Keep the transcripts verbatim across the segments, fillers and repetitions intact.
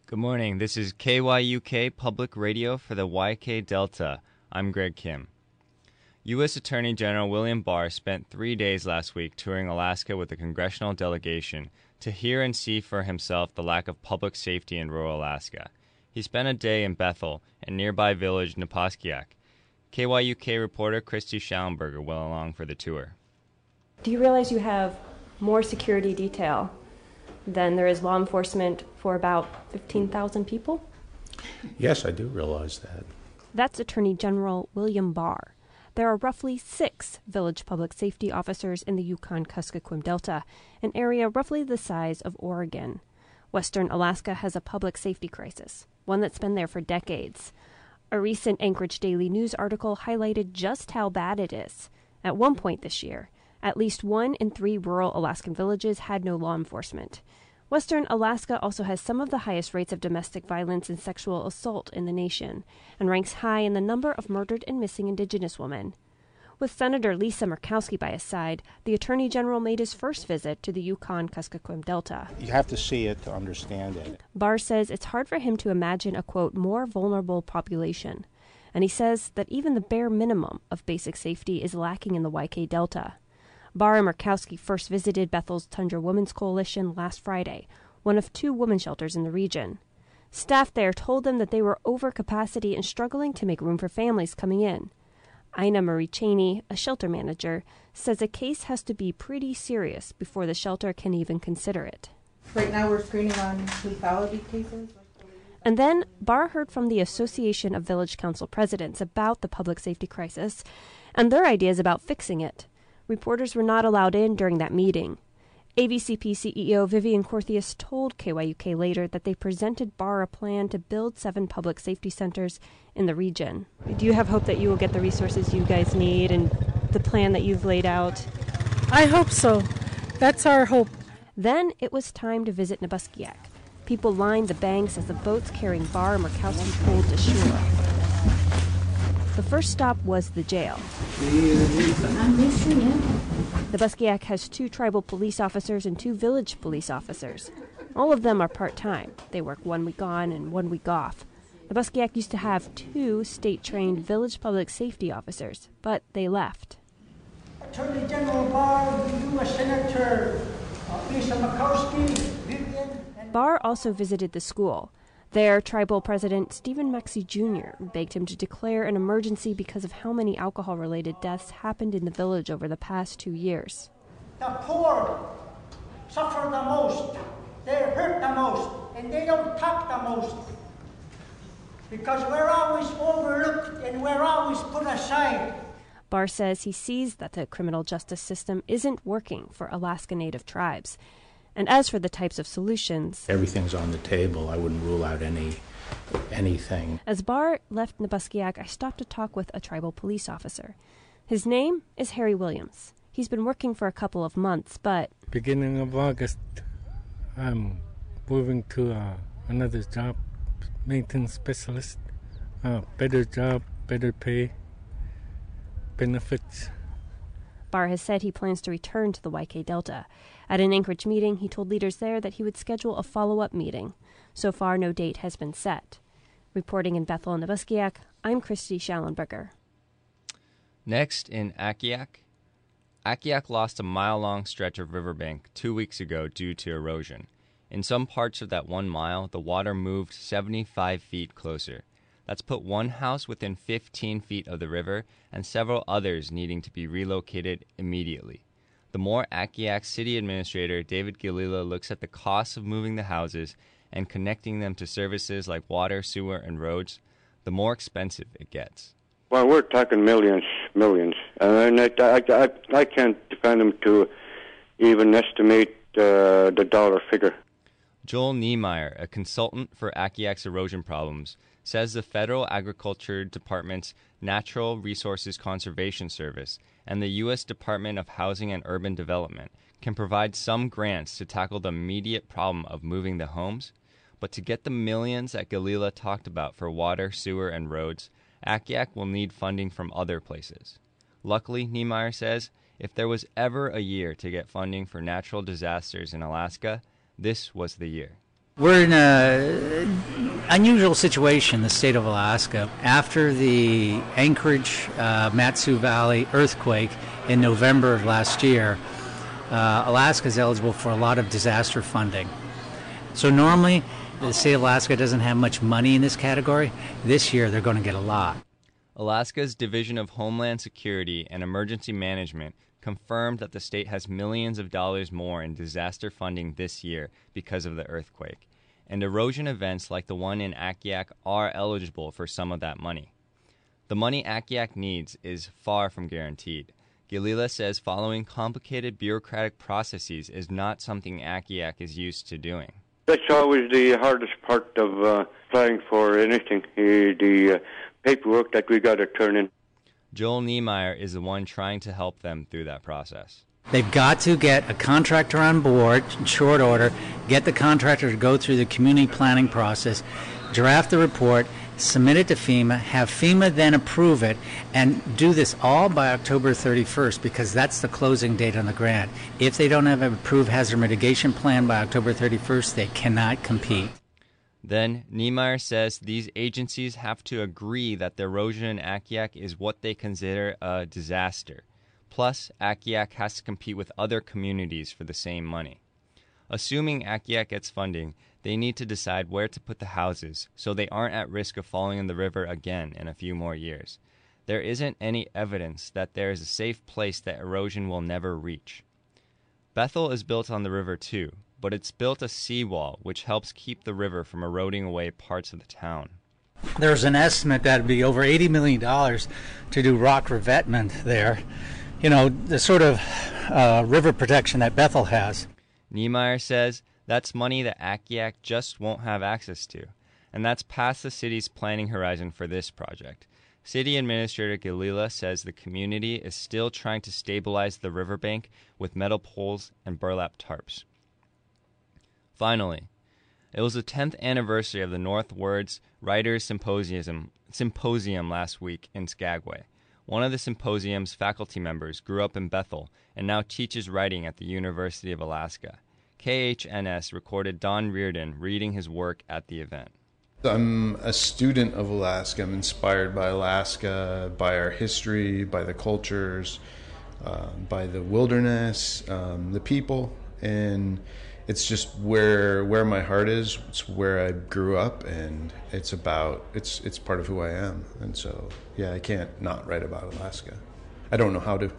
Good morning. This is K Y U K Public Radio for the Y K Delta. I'm Greg Kim. U S Attorney General William Barr spent three days last week touring Alaska with a congressional delegation to hear and see for himself the lack of public safety in rural Alaska. He spent a day in Bethel and nearby village Napaskiak. K Y U K reporter Christy Schallenberger went along for the tour. Do you realize you have more security detail than there is law enforcement for about fifteen thousand people? Yes, I do realize that. That's Attorney General William Barr. There are roughly six village public safety officers in the Yukon-Kuskokwim Delta, an area roughly the size of Oregon. Western Alaska has a public safety crisis, one that's been there for decades. A recent Anchorage Daily News article highlighted just how bad it is. At one point this year, at least one in three rural Alaskan villages had no law enforcement. Western Alaska also has some of the highest rates of domestic violence and sexual assault in the nation, and ranks high in the number of murdered and missing Indigenous women. With Senator Lisa Murkowski by his side, the Attorney General made his first visit to the Yukon-Kuskokwim Delta. You have to see it to understand it. Barr says it's hard for him to imagine a, quote, more vulnerable population. And he says that even the bare minimum of basic safety is lacking in the Y K Delta. Barr and Murkowski first visited Bethel's Tundra Women's Coalition last Friday, one of two women's shelters in the region. Staff there told them that they were over capacity and struggling to make room for families coming in. Ina Marie Cheney, a shelter manager, says a case has to be pretty serious before the shelter can even consider it. Right now we're screening on lethality cases. And then Barr heard from the Association of Village Council Presidents about the public safety crisis and their ideas about fixing it. Reporters were not allowed in during that meeting. A V C P C E O Vivian Corthius told K Y U K later that they presented Barr a plan to build seven public safety centers in the region. Do you have hope that you will get the resources you guys need and the plan that you've laid out? I hope so. That's our hope. Then it was time to visit Napaskiak. People lined the banks as the boats carrying Barr and Murkowski pulled to shore. The first stop was the jail. Napaskiak has two tribal police officers and two village police officers. All of them are part-time. They work one week on and one week off. Napaskiak used to have two state-trained village public safety officers, but they left. Attorney General Barr, U S Senator uh, Lisa Murkowski, Vivian... And Barr also visited the school. There, tribal president Stephen Maxey Junior begged him to declare an emergency because of how many alcohol-related deaths happened in the village over the past two years. The poor suffer the most, they're hurt the most, and they don't talk the most. Because we're always overlooked and we're always put aside. Barr says he sees that the criminal justice system isn't working for Alaska Native tribes. And as for the types of solutions... Everything's on the table. I wouldn't rule out any anything. As Barr left Napaskiak, I stopped to talk with a tribal police officer. His name is Harry Williams. He's been working for a couple of months, but... Beginning of August, I'm moving to uh, another job, maintenance specialist. Uh, better job, better pay, benefits. Barr has said he plans to return to the Y K Delta. At an Anchorage meeting, he told leaders there that he would schedule a follow-up meeting. So far, no date has been set. Reporting in Bethel and Napaskiak, I'm Christy Schallenberger. Next, in Akiak. Akiak lost a mile-long stretch of riverbank two weeks ago due to erosion. In some parts of that one mile, the water moved seventy-five feet closer. That's put one house within fifteen feet of the river and several others needing to be relocated immediately. The more Akiak City Administrator David Galila looks at the costs of moving the houses and connecting them to services like water, sewer, and roads, the more expensive it gets. Well, we're talking millions, millions. And I, I, I, I can't defend them to even estimate uh, the dollar figure. Joel Niemeyer, a consultant for Akiak's erosion problems, says the Federal Agriculture Department's Natural Resources Conservation Service and the U S Department of Housing and Urban Development can provide some grants to tackle the immediate problem of moving the homes, but to get the millions that Galila talked about for water, sewer, and roads, Akiak will need funding from other places. Luckily, Niemeyer says, if there was ever a year to get funding for natural disasters in Alaska, this was the year. We're in a unusual situation, the state of Alaska. After the Anchorage, uh, Matsu Valley earthquake in November of last year, uh, Alaska is eligible for a lot of disaster funding. So normally, the state of Alaska doesn't have much money in this category. This year, they're going to get a lot. Alaska's Division of Homeland Security and Emergency Management confirmed that the state has millions of dollars more in disaster funding this year because of the earthquake, and erosion events like the one in Akiak are eligible for some of that money. The money Akiak needs is far from guaranteed. Galila says following complicated bureaucratic processes is not something Akiak is used to doing. That's always the hardest part of uh, applying for anything, uh, the uh, paperwork that we got to turn in. Joel Niemeyer is the one trying to help them through that process. They've got to get a contractor on board in short order, get the contractor to go through the community planning process, draft the report, submit it to FEMA, have FEMA then approve it, and do this all by October thirty-first because that's the closing date on the grant. If they don't have an approved hazard mitigation plan by October thirty-first, they cannot compete. Then, Niemeyer says these agencies have to agree that the erosion in Akiak is what they consider a disaster. Plus, Akiak has to compete with other communities for the same money. Assuming Akiak gets funding, they need to decide where to put the houses so they aren't at risk of falling in the river again in a few more years. There isn't any evidence that there is a safe place that erosion will never reach. Bethel is built on the river too, but it's built a seawall which helps keep the river from eroding away parts of the town. There's an estimate that would be over eighty million dollars to do rock revetment there. You know, the sort of uh, river protection that Bethel has. Niemeyer says that's money that Akiak just won't have access to, and that's past the city's planning horizon for this project. City Administrator Galila says the community is still trying to stabilize the riverbank with metal poles and burlap tarps. Finally, it was the tenth anniversary of the Northwards Writers' Symposium, Symposium last week in Skagway. One of the symposium's faculty members grew up in Bethel and now teaches writing at the University of Alaska. K H N S recorded Don Reardon reading his work at the event. I'm a student of Alaska. I'm inspired by Alaska, by our history, by the cultures, uh, by the wilderness, um, the people, and it's just where where my heart is. It's where I grew up, and it's about it's it's part of who I am. And so, yeah, I can't not write about Alaska. I don't know how to.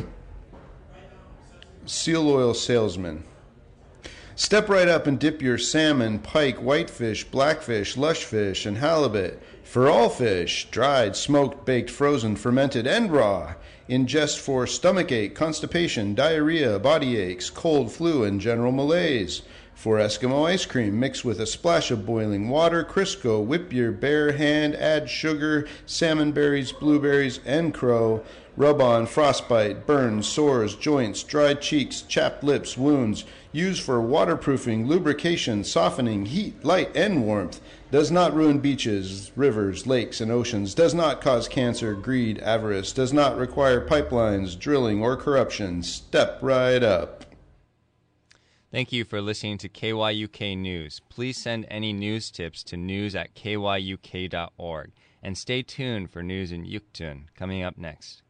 Seal oil salesman. Step right up and dip your salmon, pike, whitefish, blackfish, lushfish, and halibut for all fish, dried, smoked, baked, frozen, fermented, and raw. Ingest for stomachache, constipation, diarrhea, body aches, cold, flu, and general malaise. For Eskimo ice cream, mix with a splash of boiling water, Crisco, whip your bare hand, add sugar, salmon berries, blueberries, and crow. Rub on frostbite, burns, sores, joints, dried cheeks, chapped lips, wounds. Use for waterproofing, lubrication, softening, heat, light, and warmth. Does not ruin beaches, rivers, lakes, and oceans. Does not cause cancer, greed, avarice. Does not require pipelines, drilling, or corruption. Step right up. Thank you for listening to K Y U K News. Please send any news tips to news at k y u k dot org. And stay tuned for news in Yuktun coming up next.